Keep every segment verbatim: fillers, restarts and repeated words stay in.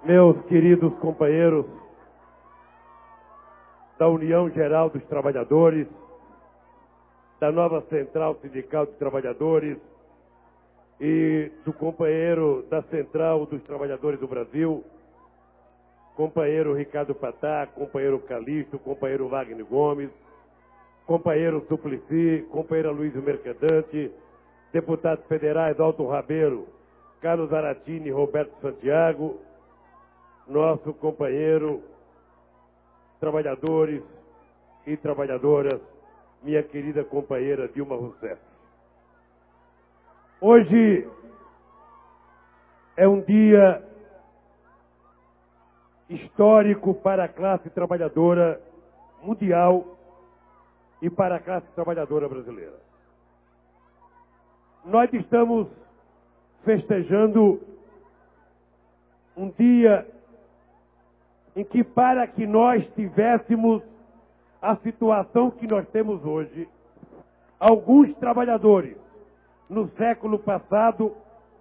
meus queridos companheiros da União Geral dos Trabalhadores, da nova Central Sindical dos Trabalhadores e do companheiro da Central dos Trabalhadores do Brasil, companheiro Ricardo Patá, companheiro Calixto, companheiro Wagner Gomes, companheiro Suplicy, companheira Luiz Mercadante, deputados federais Alto Rabeiro, Carlos Aratini e Roberto Santiago, nosso companheiro, trabalhadores e trabalhadoras, minha querida companheira Dilma Rousseff. Hoje é um dia histórico para a classe trabalhadora mundial e para a classe trabalhadora brasileira. Nós estamos festejando um dia em que, para que nós tivéssemos a situação que nós temos hoje, alguns trabalhadores no século passado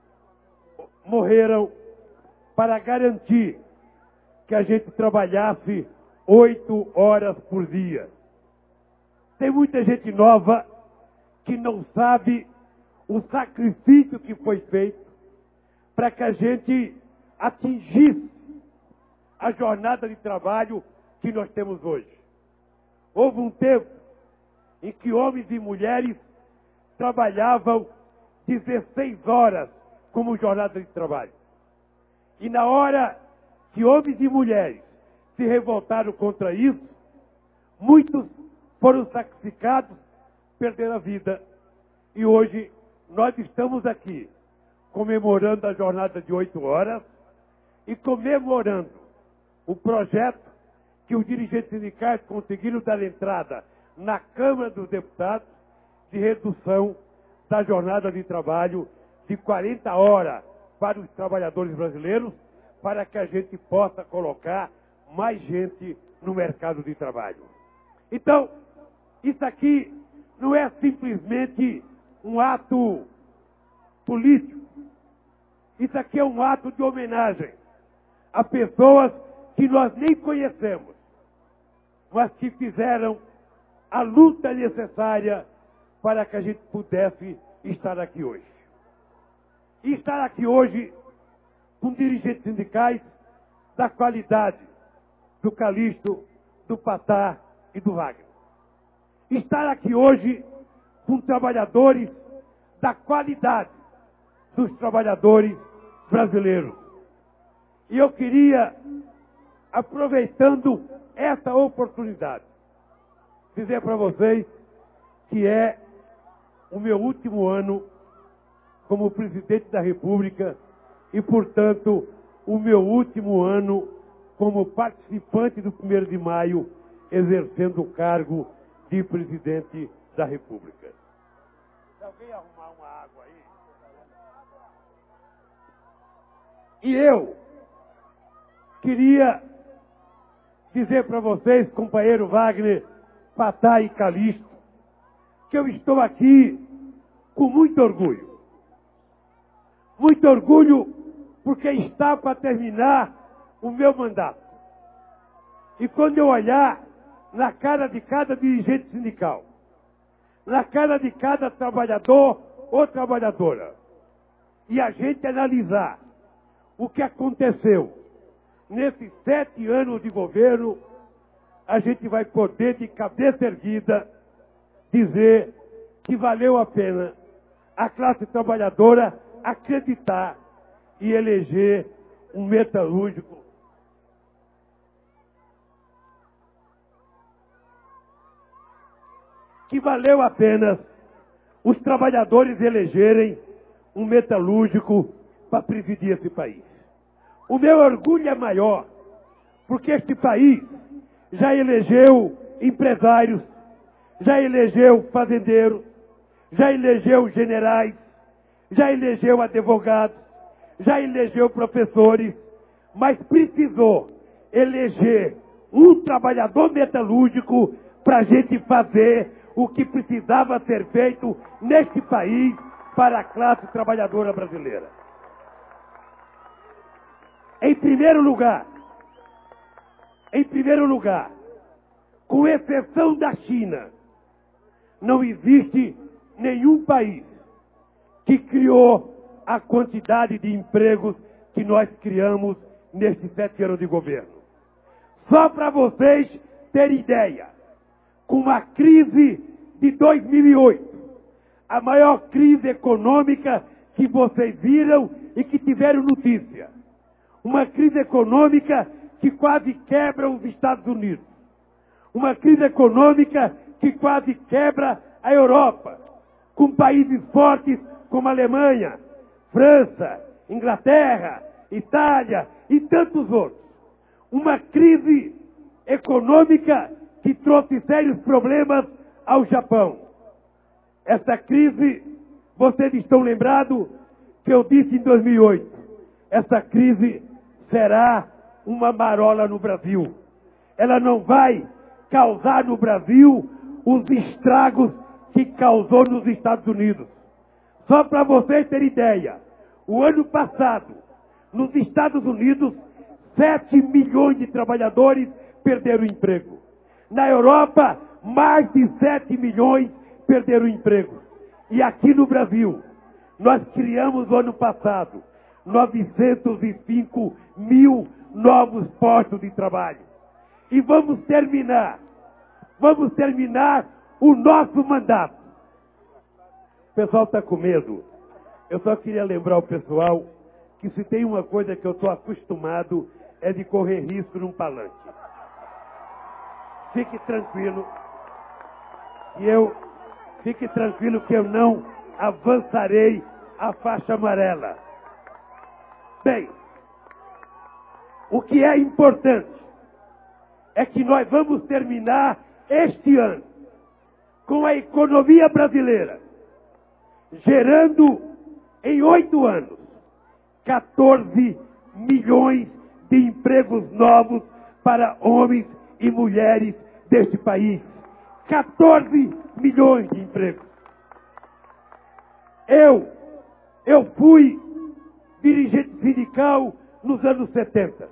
morreram para garantir que a gente trabalhasse oito horas por dia. Tem muita gente nova que não sabe o sacrifício que foi feito para que a gente atingisse a jornada de trabalho que nós temos hoje. Houve um tempo em que homens e mulheres trabalhavam dezesseis horas como jornada de trabalho. E na hora que homens e mulheres se revoltaram contra isso, muitos foram sacrificados, perderam a vida. E hoje nós estamos aqui comemorando a jornada de oito horas e comemorando o projeto que os dirigentes sindicais conseguiram dar entrada na Câmara dos Deputados de redução da jornada de trabalho de quarenta horas para os trabalhadores brasileiros, para que a gente possa colocar mais gente no mercado de trabalho. Então, isso aqui não é simplesmente um ato político. Isso aqui é um ato de homenagem a pessoas que nós nem conhecemos, mas que fizeram a luta necessária para que a gente pudesse estar aqui hoje. E estar aqui hoje com dirigentes sindicais da qualidade do Calixto, do Patá e do Wagner. Estar aqui hoje com trabalhadores da qualidade dos trabalhadores brasileiros. E eu queria, aproveitando essa oportunidade, dizer para vocês que é o meu último ano como presidente da República e, portanto, o meu último ano como participante do primeiro de maio, exercendo o cargo de presidente da República. Se alguém arrumar uma água aí... E eu queria dizer para vocês, companheiro Wagner, Patá e Calixto, que eu estou aqui com muito orgulho. Muito orgulho porque está para terminar o meu mandato. E quando eu olhar na cara de cada dirigente sindical, na cara de cada trabalhador ou trabalhadora, e a gente analisar o que aconteceu nesses sete anos de governo, a gente vai poder, de cabeça erguida, dizer que valeu a pena a classe trabalhadora acreditar e eleger um metalúrgico que valeu a pena os trabalhadores elegerem um metalúrgico para presidir esse país. O meu orgulho é maior, porque este país já elegeu empresários, já elegeu fazendeiros, já elegeu generais, já elegeu advogados, já elegeu professores, mas precisou eleger um trabalhador metalúrgico para a gente fazer o que precisava ser feito neste país para a classe trabalhadora brasileira. Em primeiro lugar, em primeiro lugar, com exceção da China, não existe nenhum país que criou a quantidade de empregos que nós criamos nestes sete anos de governo. Só para vocês terem ideia, com a crise de dois mil e oito, a maior crise econômica que vocês viram e que tiveram notícia, uma crise econômica que quase quebra os Estados Unidos, uma crise econômica que quase quebra a Europa, com países fortes como a Alemanha, França, Inglaterra, Itália e tantos outros. Uma crise econômica que trouxe sérios problemas ao Japão. Essa crise, vocês estão lembrados que eu disse em dois mil e oito, essa crise será uma marola no Brasil. Ela não vai causar no Brasil os estragos que causou nos Estados Unidos. Só para vocês terem ideia, o ano passado, nos Estados Unidos, sete milhões de trabalhadores perderam o emprego. Na Europa, mais de sete milhões perderam o emprego. E aqui no Brasil, nós criamos no ano passado novecentos e cinco mil novos postos de trabalho. E vamos terminar, vamos terminar o nosso mandato. O pessoal está com medo. Eu só queria lembrar o pessoal que se tem uma coisa que eu estou acostumado é de correr risco num palanque. Fique tranquilo que eu, fique tranquilo que eu não avançarei a faixa amarela. Bem, o que é importante é que nós vamos terminar este ano com a economia brasileira gerando em oito anos quatorze milhões de empregos novos para homens e mulheres deste país. quatorze milhões de empregos. Eu, eu fui dirigente sindical nos anos setenta.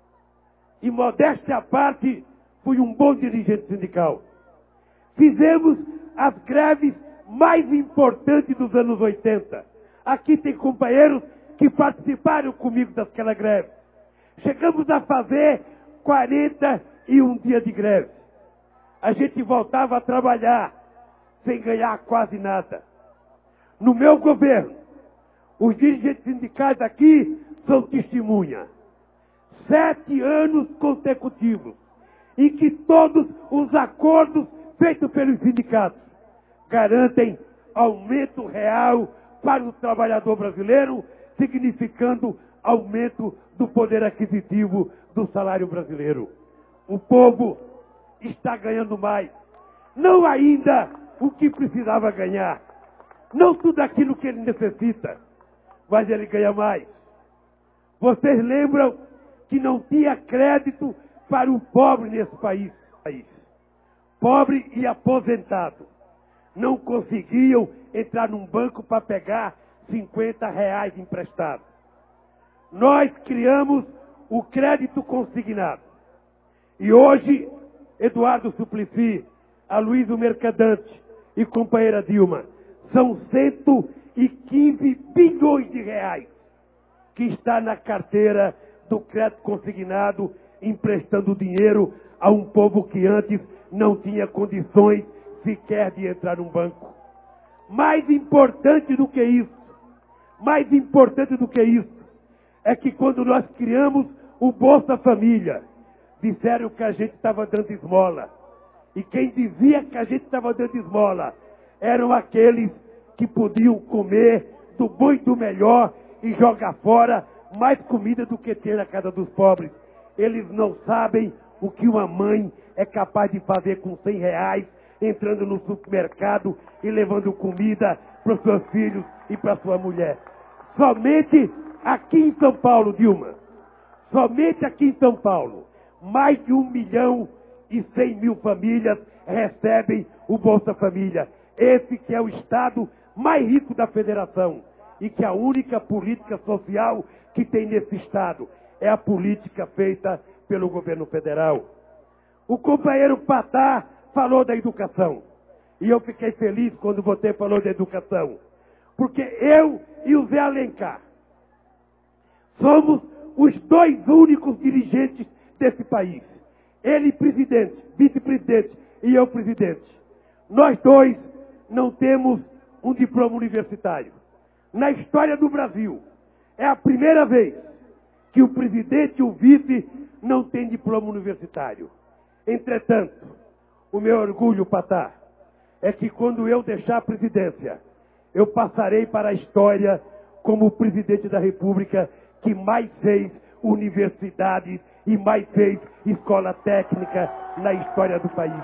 E modéstia à parte, fui um bom dirigente sindical. Fizemos as greves mais importantes dos anos oitenta. Aqui tem companheiros que participaram comigo daquela greve. Chegamos a fazer quarenta e um dias de greve. A gente voltava a trabalhar sem ganhar quase nada. No meu governo, os dirigentes sindicais aqui são testemunha. Sete anos consecutivos em que todos os acordos feitos pelos sindicatos garantem aumento real para o trabalhador brasileiro, significando aumento do poder aquisitivo do salário brasileiro. O povo está ganhando mais. Não ainda o que precisava ganhar. Não tudo aquilo que ele necessita, mas ele ganha mais. Vocês lembram que não tinha crédito para o pobre nesse país? Pobre e aposentado não conseguiam entrar num banco para pegar cinquenta reais emprestados. Nós criamos o crédito consignado. E hoje, Eduardo Suplicy, Aloysio Mercadante e companheira Dilma, são cento e quinze bilhões de reais que está na carteira do crédito consignado, emprestando dinheiro a um povo que antes não tinha condições sequer de entrar num banco. Mais importante do que isso, mais importante do que isso, é que quando nós criamos o Bolsa Família, disseram que a gente estava dando esmola. E quem dizia que a gente estava dando esmola eram aqueles que podiam comer do bom e do melhor e jogar fora mais comida do que ter na casa dos pobres. Eles não sabem o que uma mãe é capaz de fazer com cem reais, entrando no supermercado e levando comida para os seus filhos e para sua mulher. Somente aqui em São Paulo, Dilma, somente aqui em São Paulo, mais de um milhão e cem mil famílias recebem o Bolsa Família. Esse que é o estado mais rico da federação e que é a única política social que tem nesse estado. é a política feita pelo governo federal. O companheiro Patá falou da educação. E eu fiquei feliz quando você falou da educação. Porque eu e o Zé Alencar somos os dois únicos dirigentes desse país. Ele presidente, vice-presidente e eu presidente. Nós dois não temos um diploma universitário. Na história do Brasil, é a primeira vez que o presidente e o vice não têm diploma universitário. Entretanto, o meu orgulho, Patá, é que quando eu deixar a presidência, eu passarei para a história como o presidente da República que mais fez universidades e mais fez escola técnica na história do país.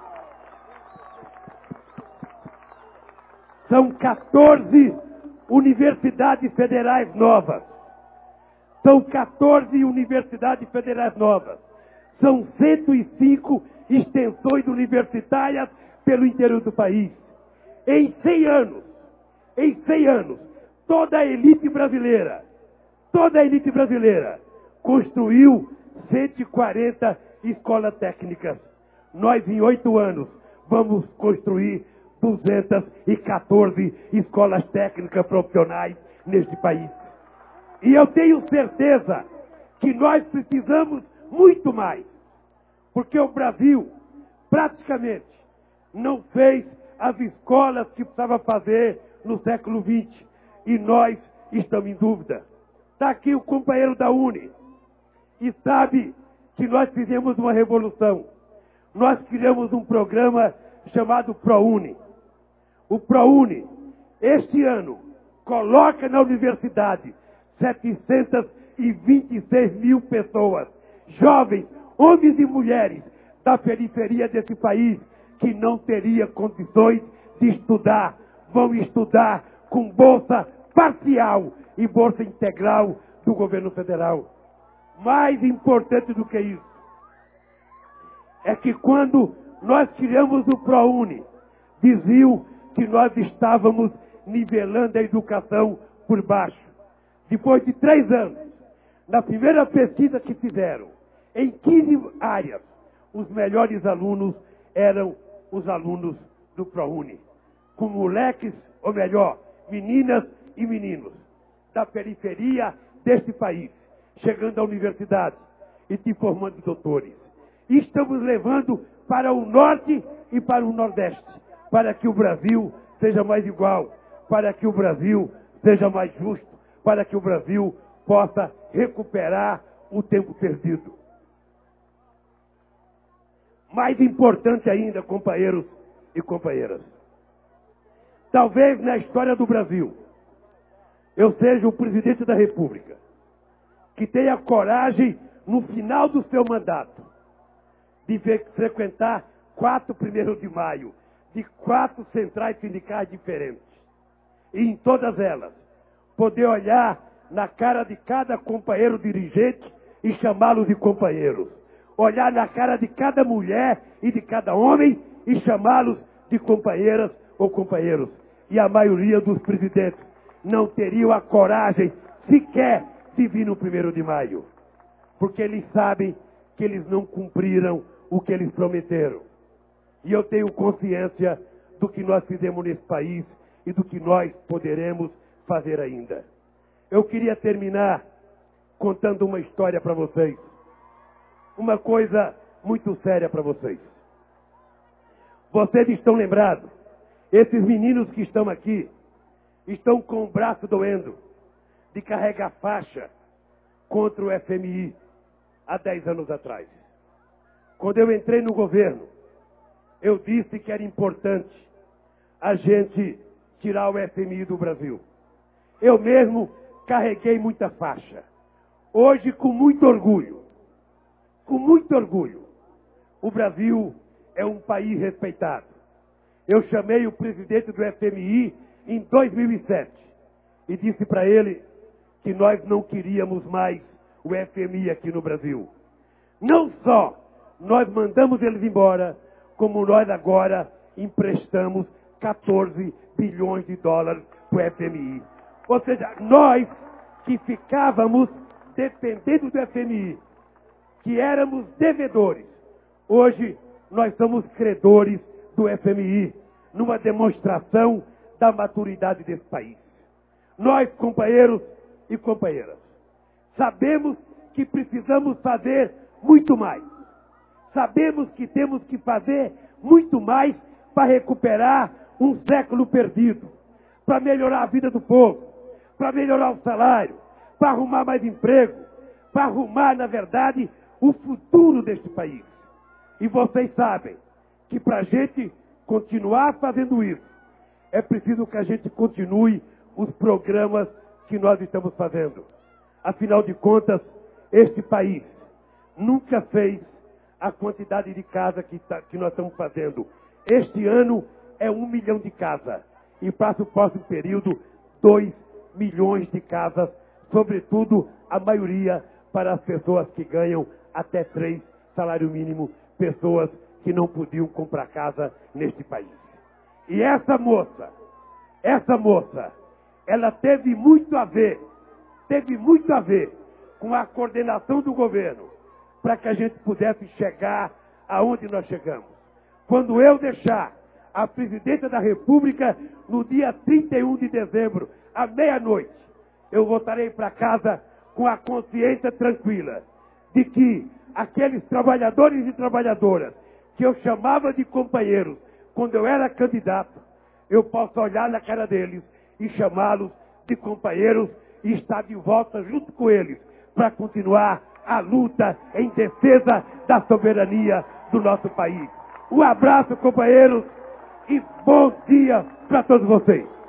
São quatorze universidades federais novas. São quatorze universidades federais novas. São cento e cinco extensões universitárias pelo interior do país. Em cem anos, em cem anos, toda a elite brasileira, toda a elite brasileira construiu cento e quarenta escolas técnicas. Nós, em oito anos, vamos construir duzentas e quatorze escolas técnicas profissionais neste país. E eu tenho certeza que nós precisamos muito mais, porque o Brasil praticamente não fez as escolas que precisava fazer no século vinte, e nós estamos em dúvida. Está aqui o companheiro da Uni, e sabe que nós fizemos uma revolução. Nós criamos um programa chamado ProUni. O ProUni, este ano, coloca na universidade setecentas e vinte e seis mil pessoas, jovens, homens e mulheres, da periferia desse país, que não teria condições de estudar, vão estudar com bolsa parcial e bolsa integral do governo federal. Mais importante do que isso, é que quando nós criamos o ProUni, diziam que nós estávamos nivelando a educação por baixo. Depois de três anos, na primeira pesquisa que fizeram, em quinze áreas, os melhores alunos eram os alunos do ProUni. Com moleques, ou melhor, meninas e meninos, da periferia deste país, chegando à universidade e se formando doutores. E estamos levando para o norte e para o nordeste, para que o Brasil seja mais igual, para que o Brasil seja mais justo, para que o Brasil possa recuperar o tempo perdido. Mais importante ainda, companheiros e companheiras, talvez na história do Brasil, eu seja o presidente da República que tenha coragem, no final do seu mandato, de frequentar quatro primeiros de maio, de quatro centrais sindicais diferentes. E em todas elas, poder olhar na cara de cada companheiro dirigente e chamá-los de companheiros. Olhar na cara de cada mulher e de cada homem e chamá-los de companheiras ou companheiros. E a maioria dos presidentes não teriam a coragem sequer de vir no primeiro de maio. Porque eles sabem que eles não cumpriram o que eles prometeram. E eu tenho consciência do que nós fizemos nesse país e do que nós poderemos fazer ainda. Eu queria terminar contando uma história para vocês. Uma coisa muito séria para vocês. Vocês estão lembrados? Esses meninos que estão aqui estão com o braço doendo de carregar faixa contra o F M I há dez anos atrás. Quando eu entrei no governo, eu disse que era importante a gente tirar o F M I do Brasil. Eu mesmo carreguei muita faixa. Hoje, com muito orgulho, com muito orgulho, o Brasil é um país respeitado. Eu chamei o presidente do F M I em dois mil e sete e disse para ele que nós não queríamos mais o F M I aqui no Brasil. Não só nós mandamos eles embora, como nós agora emprestamos quatorze bilhões de dólares para o F M I. Ou seja, nós que ficávamos dependendo do F M I, que éramos devedores, hoje nós somos credores do F M I, numa demonstração da maturidade desse país. Nós, companheiros e companheiras, sabemos que precisamos fazer muito mais. Sabemos que temos que fazer muito mais para recuperar um século perdido, para melhorar a vida do povo, para melhorar o salário, para arrumar mais emprego, para arrumar, na verdade, o futuro deste país. E vocês sabem que para a gente continuar fazendo isso, é preciso que a gente continue os programas que nós estamos fazendo. Afinal de contas, este país nunca fez a quantidade de casa que, tá, que nós estamos fazendo. Este ano é um milhão de casas. E para o próximo período, dois milhões de casas, sobretudo a maioria para as pessoas que ganham até três salário mínimo, pessoas que não podiam comprar casa neste país. E essa moça, essa moça, ela teve muito a ver, teve muito a ver com a coordenação do governo, para que a gente pudesse chegar aonde nós chegamos. Quando eu deixar a presidência da República no dia trinta e um de dezembro, à meia-noite, eu voltarei para casa com a consciência tranquila de que aqueles trabalhadores e trabalhadoras que eu chamava de companheiros quando eu era candidato, eu posso olhar na cara deles e chamá-los de companheiros e estar de volta junto com eles para continuar a luta em defesa da soberania do nosso país. Um abraço, companheiros, e bom dia para todos vocês.